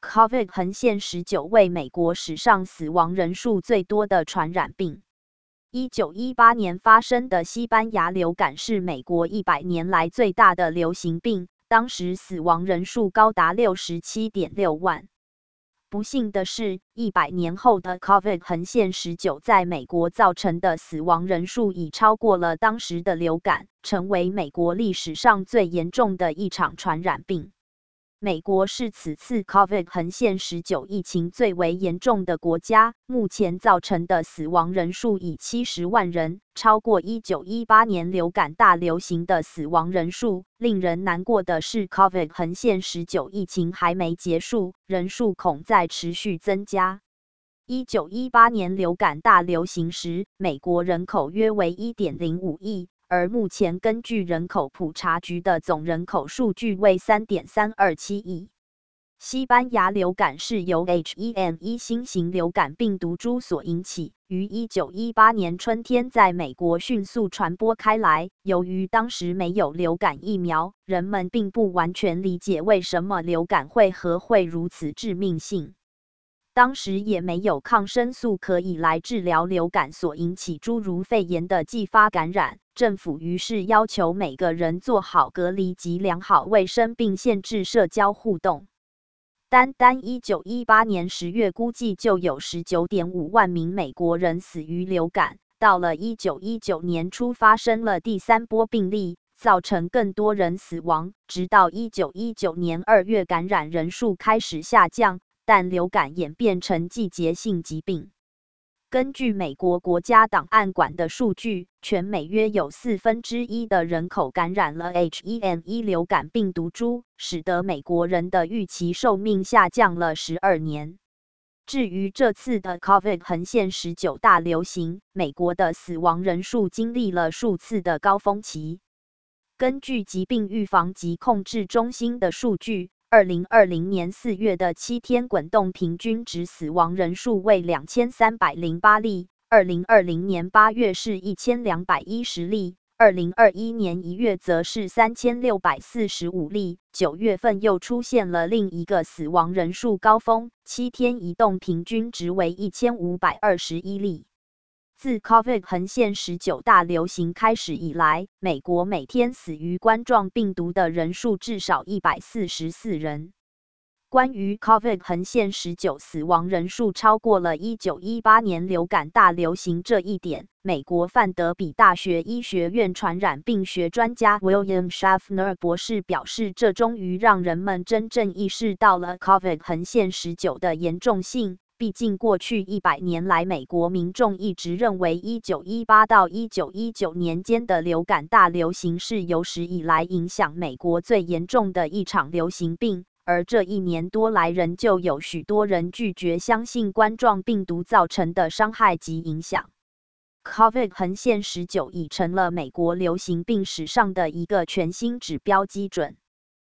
COVID 横线19为美国史上死亡人数最多的传染病。1918年发生的西班牙流感是美国100年来最大的流行病，当时死亡人数高达67.6万。不幸的是，100年后的 COVID 横线19在美国造成的死亡人数已超过了当时的流感，成为美国历史上最严重的一场传染病。美国是此次 COVID 横线19疫情最为严重的国家，目前造成的死亡人数已70万人，超过1918年流感大流行的死亡人数。令人难过的是 ，COVID 横线19疫情还没结束，人数恐再持续增加。1918年流感大流行时，美国人口约为 1.05 亿。而目前根据人口普查局的总人口数据为 3.327 亿。西班牙流感是由 H1N1 新型流感病毒株所引起，于1918年春天在美国迅速传播开来。由于当时没有流感疫苗，人们并不完全理解为什么流感会如此致命性。当时也没有抗生素可以来治疗流感所引起诸如肺炎的继发感染，政府于是要求每个人做好隔离及良好卫生，并限制社交互动。单1918年10月估计就有 19.5 万名美国人死于流感，到了1919年初发生了第3波病例，造成更多人死亡，直到1919年2月感染人数开始下降。但流感演变成季节性疾病。根据美国国家档案馆的数据，全美约有1/4的人口感染了 H1N1 流感病毒株，使得美国人的预期寿命下降了12年。至于这次的 COVID 横线19大流行，美国的死亡人数经历了数次的高峰期。根据疾病预防及控制中心的数据，2020年4月的7天滚动平均值死亡人数为2308例，2020年8月是1210例，2021年1月则是3645例，9月份又出现了另一个死亡人数高峰，7天移动平均值为1521例。自 COVID 横线19大流行开始以来，美国每天死于冠状病毒的人数至少144人。关于 COVID 横线19死亡人数超过了1918年流感大流行这一点，美国范德比大学医学院传染病学专家 William Schaffner 博士表示，这终于让人们真正意识到了 COVID 横线19的严重性。毕竟过去100年来，美国民众一直认为1918到1919年间的流感大流行是有史以来影响美国最严重的一场流行病，而这1年多来仍旧有许多人拒绝相信冠状病毒造成的伤害及影响。COVID 横线19已成了美国流行病史上的一个全新指标基准。